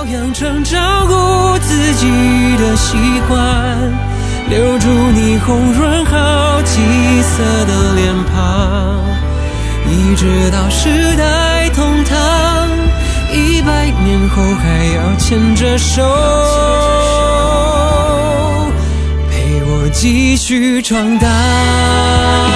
养成照顾自己的习惯，留住你红润好几色的脸庞，一直到世代同堂，100年后还要牵着手，陪我继续闯荡。